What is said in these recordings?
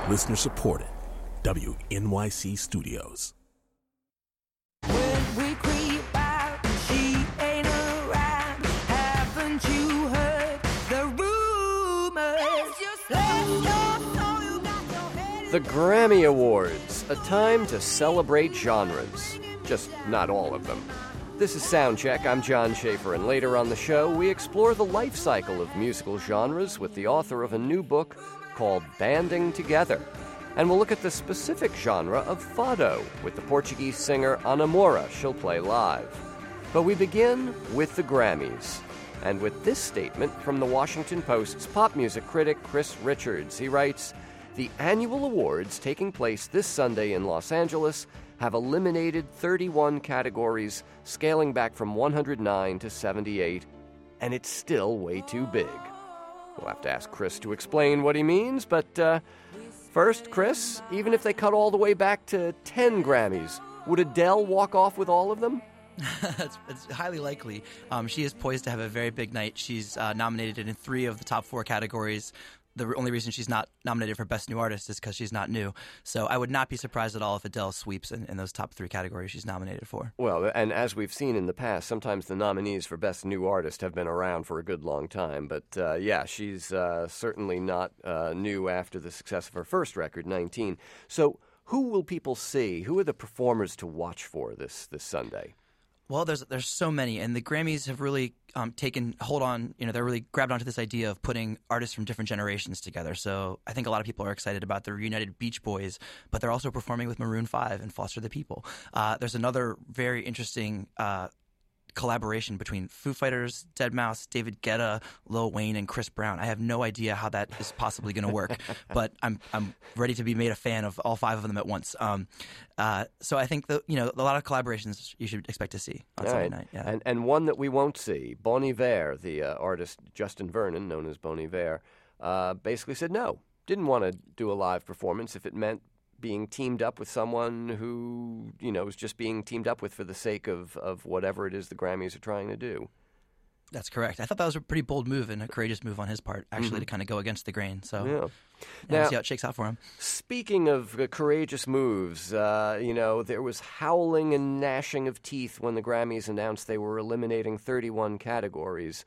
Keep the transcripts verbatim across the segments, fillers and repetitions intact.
Listener supported. W N Y C Studios. When we creep out, she ain't around. Haven't you heard the rumors? The Grammy Awards, a time to celebrate genres. Just not all of them. This is Soundcheck. I'm John Schaefer, and later on the show, we explore the life cycle of musical genres with the author of a new book called Banding Together. And we'll look at the specific genre of fado with the Portuguese singer Ana Moura. She'll play live. But we begin with the Grammys, and with this statement from the Washington Post's pop music critic Chris Richards. He writes, "The annual awards taking place this Sunday in Los Angeles have eliminated thirty-one categories, scaling back from one hundred nine to seventy-eight, and it's still way too big." We'll have to ask Chris to explain what he means, but uh, first, Chris, even if they cut all the way back to ten Grammys, would Adele walk off with all of them? it's, it's highly likely. Um, she is poised to have a very big night. She's uh, nominated in three of the top four categories. The only reason she's not nominated for Best New Artist is because she's not new. So I would not be surprised at all if Adele sweeps in, in those top three categories she's nominated for. Well, and as we've seen in the past, sometimes the nominees for Best New Artist have been around for a good long time. But uh, yeah, she's uh, certainly not uh, new after the success of her first record, nineteen. So who will people see? Who are the performers to watch for this this Sunday? Well, there's there's so many, and the Grammys have really um, taken hold on. You know, they're really grabbed onto this idea of putting artists from different generations together. So I think a lot of people are excited about the reunited Beach Boys, but they're also performing with Maroon five and Foster the People. Uh, there's another very interesting Uh, collaboration between Foo Fighters, deadmau five, David Guetta, Lil Wayne, and Chris Brown. I have no idea how that is possibly going to work, but I'm I'm ready to be made a fan of all five of them at once. Um, uh, so I think that, you know, a lot of collaborations you should expect to see on all Sunday right. night. Yeah. And and one that we won't see, Bon Iver, the uh, artist Justin Vernon, known as Bon Iver, uh, basically said no, didn't want to do a live performance if it meant being teamed up with someone who, you know, is just being teamed up with for the sake of, of whatever it is the Grammys are trying to do. That's correct. I thought that was a pretty bold move and a courageous move on his part, actually, Mm-hmm. to kind of go against the grain. So Yeah. yeah, Now, we'll see how it shakes out for him. Speaking of uh, courageous moves, uh, you know, there was howling and gnashing of teeth when the Grammys announced they were eliminating thirty-one categories.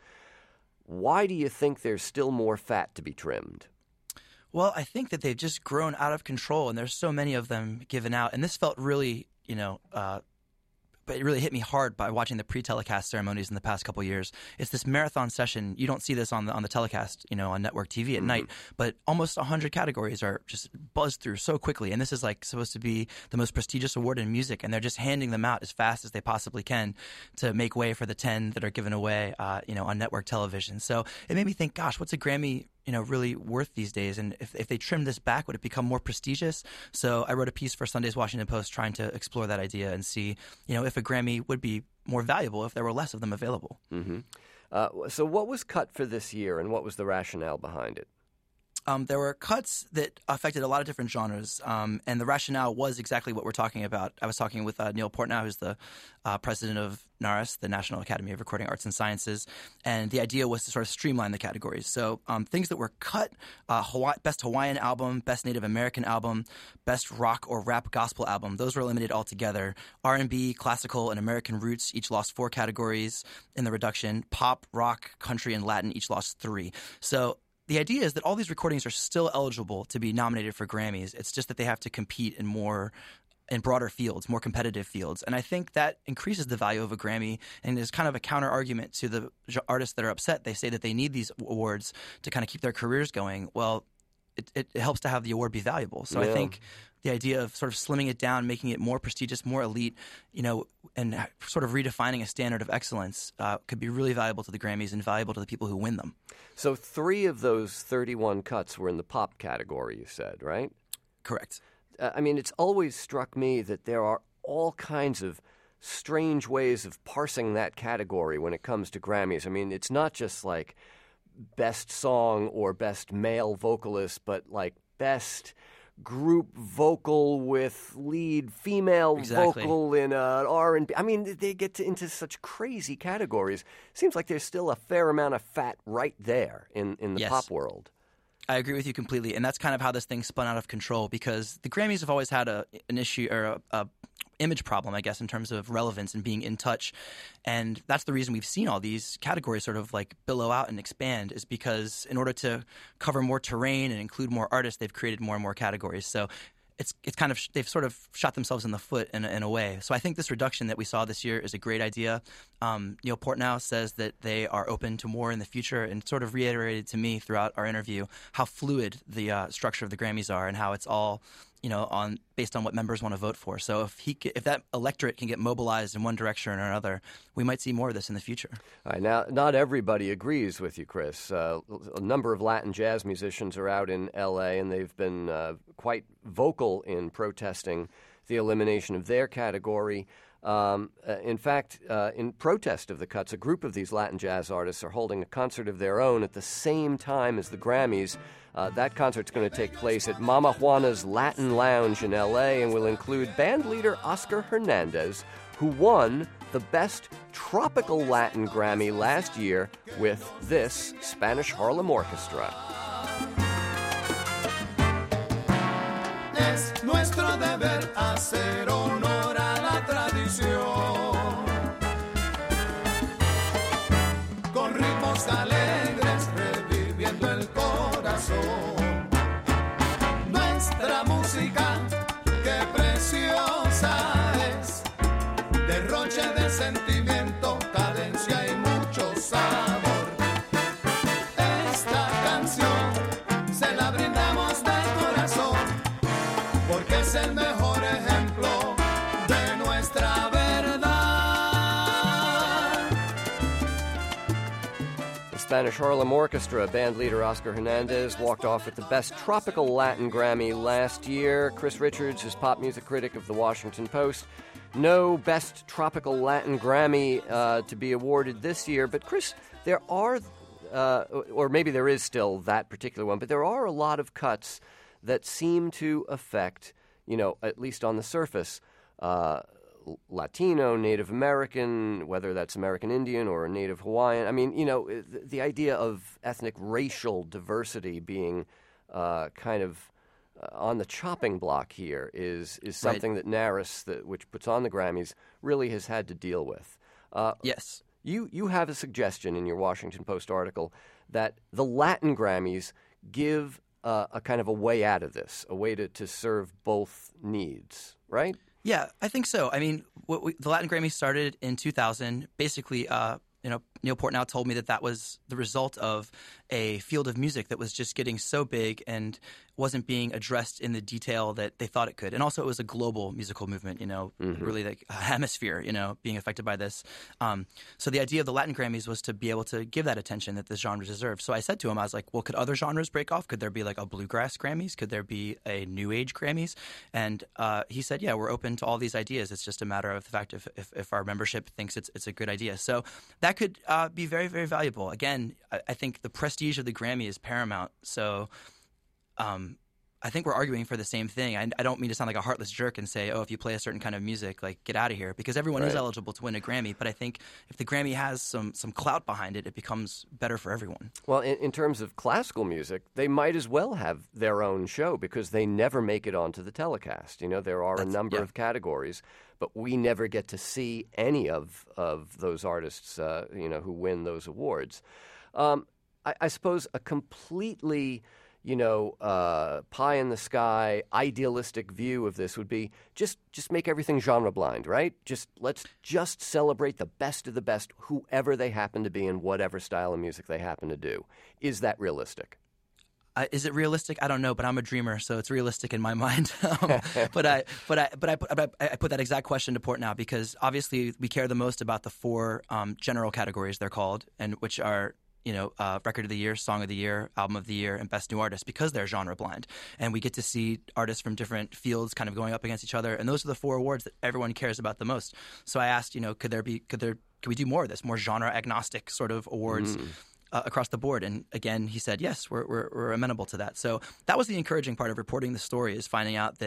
Why do you think there's still more fat to be trimmed? Well, I think that they've just grown out of control, and there's so many of them given out. And this felt really, you know, uh, but it really hit me hard by watching the pre-telecast ceremonies in the past couple of years. It's this marathon session. You don't see this on the on the telecast, you know, on network T V at mm-hmm. night, but almost one hundred categories are just buzzed through so quickly. And this is like supposed to be the most prestigious award in music, and they're just handing them out as fast as they possibly can to make way for the ten that are given away, uh, you know, on network television. So it made me think, gosh, what's a Grammy, you know, really worth these days? And if, if they trimmed this back, would it become more prestigious? So I wrote a piece for Sunday's Washington Post trying to explore that idea and see, you know, if a Grammy would be more valuable if there were less of them available. Mm-hmm. Uh, so what was cut for this year, and what was the rationale behind it? Um, there were cuts that affected a lot of different genres, um, and the rationale was exactly what we're talking about. I was talking with uh, Neil Portnow, who's the uh, president of NARAS, the National Academy of Recording Arts and Sciences, and the idea was to sort of streamline the categories. So um, things that were cut, uh, Hawaii, Best Hawaiian Album, Best Native American Album, Best Rock or Rap Gospel Album, those were eliminated altogether. R and B, Classical, and American Roots each lost four categories in the reduction. Pop, Rock, Country, and Latin each lost three. So the idea is that all these recordings are still eligible to be nominated for Grammys. It's just that they have to compete in more in broader fields, more competitive fields. And I think that increases the value of a Grammy and is kind of a counter argument to the artists that are upset. They say that they need these awards to kind of keep their careers going. Well, it, it helps to have the award be valuable. So yeah. I think the idea of sort of slimming it down, making it more prestigious, more elite, you know, and sort of redefining a standard of excellence uh, could be really valuable to the Grammys and valuable to the people who win them. So three of those thirty-one cuts were in the pop category, you said, right? Correct. Uh, I mean, it's always struck me that there are all kinds of strange ways of parsing that category when it comes to Grammys. I mean, it's not just like best song or best male vocalist, but like best group vocal with lead female exactly. vocal in an R and B. I mean, they get to, into such crazy categories. Seems like there's still a fair amount of fat right there in, in the yes. pop world. I agree with you completely, and that's kind of how this thing spun out of control, because the Grammys have always had a an issue or a, a image problem, I guess, in terms of relevance and being in touch, and that's the reason we've seen all these categories sort of like billow out and expand, is because in order to cover more terrain and include more artists, they've created more and more categories. So it's it's kind of they've sort of shot themselves in the foot in a, in a way. So I think this reduction that we saw this year is a great idea. Um, Neil Portnow says that they are open to more in the future, and sort of reiterated to me throughout our interview how fluid the uh, structure of the Grammys are and how it's all, you know, on based on what members want to vote for. So if he if that electorate can get mobilized in one direction or another, we might see more of this in the future. All right, now, not everybody agrees with you, Chris. Uh, a number of Latin jazz musicians are out in L A, and they've been uh, quite vocal in protesting the elimination of their category. Um, uh, in fact, uh, in protest of the cuts, a group of these Latin jazz artists are holding a concert of their own at the same time as the Grammys. Uh, that concert's going to take place at Mama Juana's Latin Lounge in L A and will include band leader Oscar Hernandez, who won the Best Tropical Latin Grammy last year with this Spanish Harlem Orchestra. Es nuestro deber hacer honor a la tradición, con ritmos alegres reviviendo el corazón. Nuestra música, qué preciosa es, derroche de sentimiento, cadencia y mucho sabor. Esta canción se la brindamos de corazón, porque es el mejor ejemplo de nuestra verdad. The Spanish Harlem Orchestra, band leader Oscar Hernandez, walked off with the Best Tropical Latin Grammy last year. Chris Richards is pop music critic of The Washington Post. No Best Tropical Latin Grammy uh, to be awarded this year, but Chris, there are, uh, or maybe there is still that particular one, but there are a lot of cuts that seem to affect, you know, at least on the surface, uh, Latino, Native American, whether that's American Indian or Native Hawaiian. I mean, you know, the, the idea of ethnic racial diversity being uh, kind of uh, on the chopping block here is is something Right. that NARAS, that, which puts on the Grammys, really has had to deal with. Uh, Yes. You you have a suggestion in your Washington Post article that the Latin Grammys give uh, a kind of a way out of this, a way to, to serve both needs, right? Yeah, I think so. I mean, what we, the Latin Grammy started in two thousand. Basically, uh, you know, Neil Portnow told me that that was the result of a field of music that was just getting so big and wasn't being addressed in the detail that they thought it could. And also, it was a global musical movement, you know, mm-hmm. really like a hemisphere, you know, being affected by this. Um, so the idea of the Latin Grammys was to be able to give that attention that this genre deserves. So I said to him, I was like, well, could other genres break off? Could there be like a bluegrass Grammys? Could there be a new age Grammys? And uh, he said, yeah, we're open to all these ideas. It's just a matter of the fact if, if, if our membership thinks it's it's a good idea. So that could uh, be very, very valuable. Again, I, I think the prestige of the Grammy is paramount. So um, I think we're arguing for the same thing. I, I don't mean to sound like a heartless jerk and say, oh, if you play a certain kind of music, like, get out of here, because everyone Right. is eligible to win a Grammy. But I think if the Grammy has some, some clout behind it, it becomes better for everyone. Well, in, in terms of classical music, they might as well have their own show because they never make it onto the telecast. You know, there are That's- a number yeah. of categories, but we never get to see any of, of those artists, uh, you know, who win those awards. Um, I, I suppose a completely, you know, uh, pie in the sky, idealistic view of this would be just just make everything genre blind, right? Just let's just celebrate the best of the best, whoever they happen to be and whatever style of music they happen to do. Is that realistic? Uh, is it realistic? I don't know, but I'm a dreamer, so it's realistic in my mind. um, but I, but I, but I, put, but I, I put that exact question to Portnow because obviously we care the most about the four um, general categories they're called, and which are, you know, uh, Record of the Year, Song of the Year, Album of the Year, and Best New Artist, because they're genre blind, and we get to see artists from different fields kind of going up against each other, and those are the four awards that everyone cares about the most. So I asked, you know, could there be, could there, could we do more of this, more genre agnostic sort of awards? Mm. Uh, across the board, and again, he said yes, we're, we're we're amenable to that. So that was the encouraging part of reporting the story, is finding out that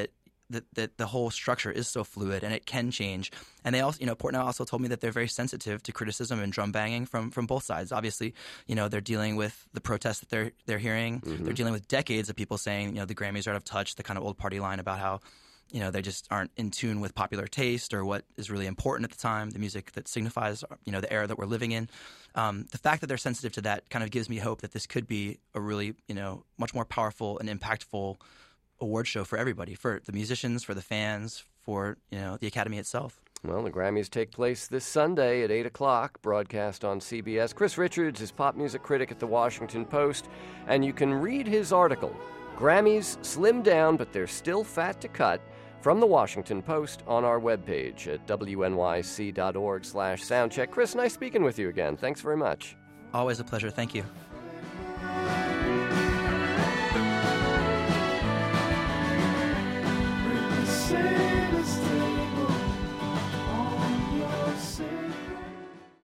that, that the whole structure is so fluid and it can change. And they also, you know, Portnow also told me that they're very sensitive to criticism and drum banging from, from both sides. Obviously, you know, they're dealing with the protests that they're they're hearing. Mm-hmm. They're dealing with decades of people saying, you know, the Grammys are out of touch, the kind of old party line about how, you know, they just aren't in tune with popular taste or what is really important at the time, the music that signifies, you know, the era that we're living in. Um, the fact that they're sensitive to that kind of gives me hope that this could be a really, you know, much more powerful and impactful award show for everybody, for the musicians, for the fans, for, you know, the Academy itself. Well, the Grammys take place this Sunday at eight o'clock, broadcast on C B S. Chris Richards is pop music critic at The Washington Post, and you can read his article, Grammys Slim Down, but They're Still Fat to Cut, from The Washington Post on our webpage at W N Y C dot org slash soundcheck. Chris, nice speaking with you again. Thanks very much. Always a pleasure. Thank you. Say